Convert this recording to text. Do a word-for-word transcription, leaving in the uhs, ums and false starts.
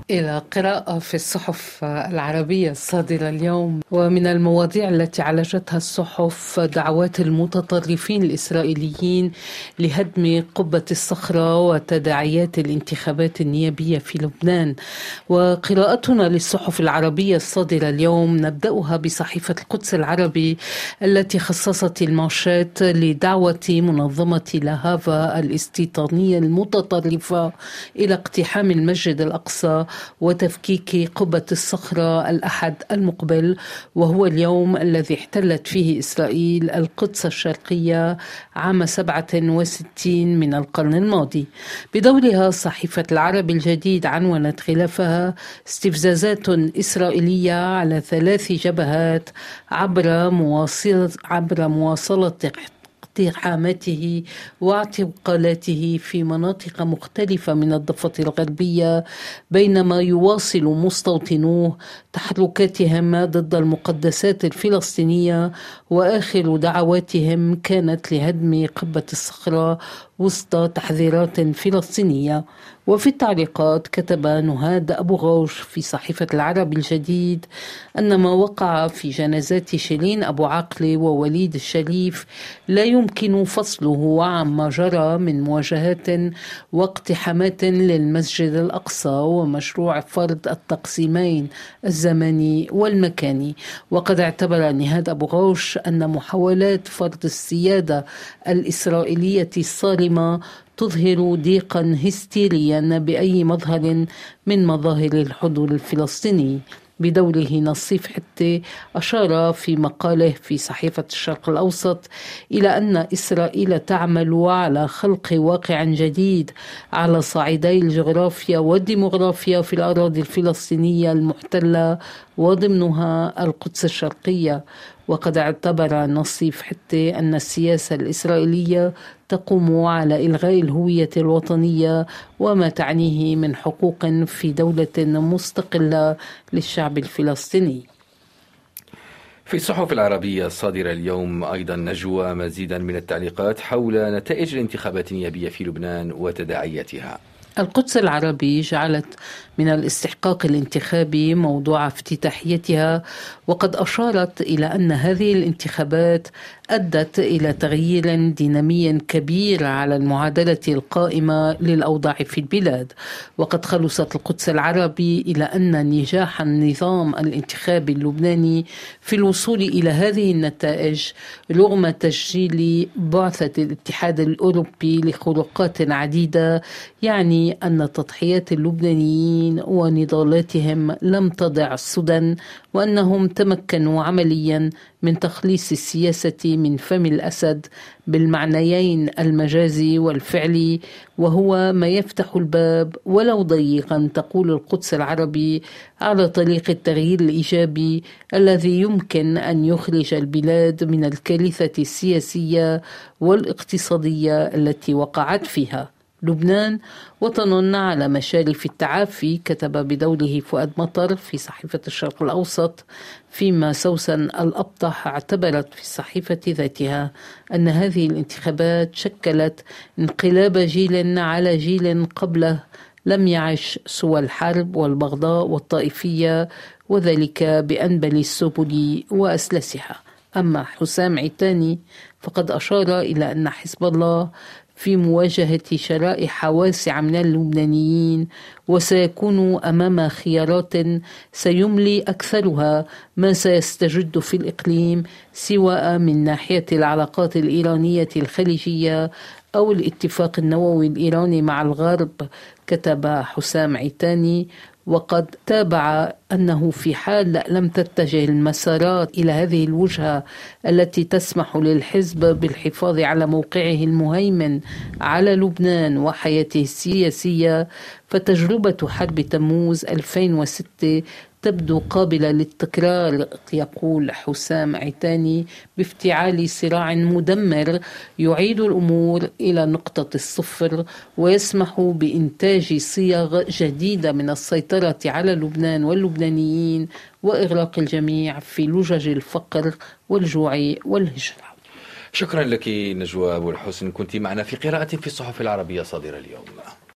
إلى قراءة في الصحف العربية الصادرة اليوم. ومن المواضيع التي عالجتها الصحف دعوات المتطرفين الإسرائيليين لهدم قبة الصخرة وتداعيات الانتخابات النيابية في لبنان. وقراءتنا للصحف العربية الصادرة اليوم نبدأها بصحيفة القدس العربي التي خصصت المانشات لدعوة منظمة لهافا الاستيطانية المتطرفة إلى اقتحام المسجد الأقصى وتفكيك قبة الصخرة الأحد المقبل، وهو اليوم الذي احتلت فيه إسرائيل القدس الشرقية عام سبعة وستين من القرن الماضي. بدورها صحيفة العربي الجديد عنونت خلافها استفزازات إسرائيلية على ثلاث جبهات عبر مواصلة, عبر مواصلة اقتحاماته واعتقالاته في مناطق مختلفة من الضفة الغربية، بينما يواصل مستوطنوه تحركاتهم ضد المقدسات الفلسطينية، وآخر دعواتهم كانت لهدم قبة الصخرة وسط تحذيرات فلسطينية. وفي التعليقات كتب نهاد أبو غوش في صحيفة العربي الجديد أن ما وقع في جنازات شيرين أبو عقلة ووليد الشريف لا يمكن فصله عما جرى من مواجهات واقتحامات للمسجد الأقصى ومشروع فرض التقسيمين الزمني والمكاني. وقد اعتبر نهاد أبو غوش أن محاولات فرض السيادة الإسرائيلية الصارمة تظهر ضيقا هستيريا بأي مظهر من مظاهر الحضور الفلسطيني. بدوره نصيف حتى أشار في مقاله في صحيفة الشرق الأوسط إلى أن إسرائيل تعمل على خلق واقع جديد على صعيدي الجغرافيا والديمغرافيا في الأراضي الفلسطينية المحتلة وضمنها القدس الشرقية. وقد اعتبر نصيف حتى أن السياسة الإسرائيلية تقوم على إلغاء الهوية الوطنية وما تعنيه من حقوق في دولة مستقلة للشعب الفلسطيني. في الصحف العربية الصادرة اليوم أيضا نجوى مزيدا من التعليقات حول نتائج الانتخابات النيابية في لبنان وتداعياتها. القدس العربي جعلت من الاستحقاق الانتخابي موضوع افتتاحيتها، وقد أشارت إلى أن هذه الانتخابات أدت إلى تغيير دينامي كبير على المعادلة القائمة للأوضاع في البلاد. وقد خلصت القدس العربي إلى أن نجاح النظام الانتخابي اللبناني في الوصول إلى هذه النتائج رغم تسجيل بعثة الاتحاد الأوروبي لخروقات عديدة، يعني أن تضحيات اللبنانيين ونضالاتهم لم تضع السدى، وأنهم تمكنوا عمليا من تخليص السياسة من فم الأسد بالمعنيين المجازي والفعلي، وهو ما يفتح الباب ولو ضيقا، تقول القدس العربي، على طريق التغيير الإيجابي الذي يمكن أن يخرج البلاد من الكارثة السياسية والاقتصادية التي وقعت فيها. لبنان وطن على مشارف التعافي، كتب بدوره فؤاد مطر في صحيفة الشرق الأوسط، فيما سوسن الأبطح اعتبرت في الصحيفة ذاتها أن هذه الانتخابات شكلت انقلاب جيل على جيل قبله لم يعش سوى الحرب والبغضاء والطائفية، وذلك بأنبل السبل وأسلسها. أما حسام عتاني فقد أشار إلى أن حزب الله في مواجهة شرائح واسعة من اللبنانيين وسيكون أمام خيارات سيملي أكثرها ما سيستجد في الإقليم، سواء من ناحية العلاقات الإيرانية الخليجية أو الاتفاق النووي الإيراني مع الغرب، كتب حسام عتاني. وقد تابع أنه في حال لم تتجه المسارات إلى هذه الوجهة التي تسمح للحزب بالحفاظ على موقعه المهيمن على لبنان وحياته السياسية، فتجربة حرب تموز ألفين وستة تبدو قابلة للتكرار، يقول حسام عتاني، بافتعال صراع مدمر يعيد الأمور إلى نقطة الصفر ويسمح بإنتاج صيغ جديدة من السيطرة على لبنان واللبنانيين وإغراق الجميع في لجج الفقر والجوع والهجرة. شكرا لك نجوى أبو الحسن، كنت معنا في قراءة في الصحف العربية صادرة اليوم.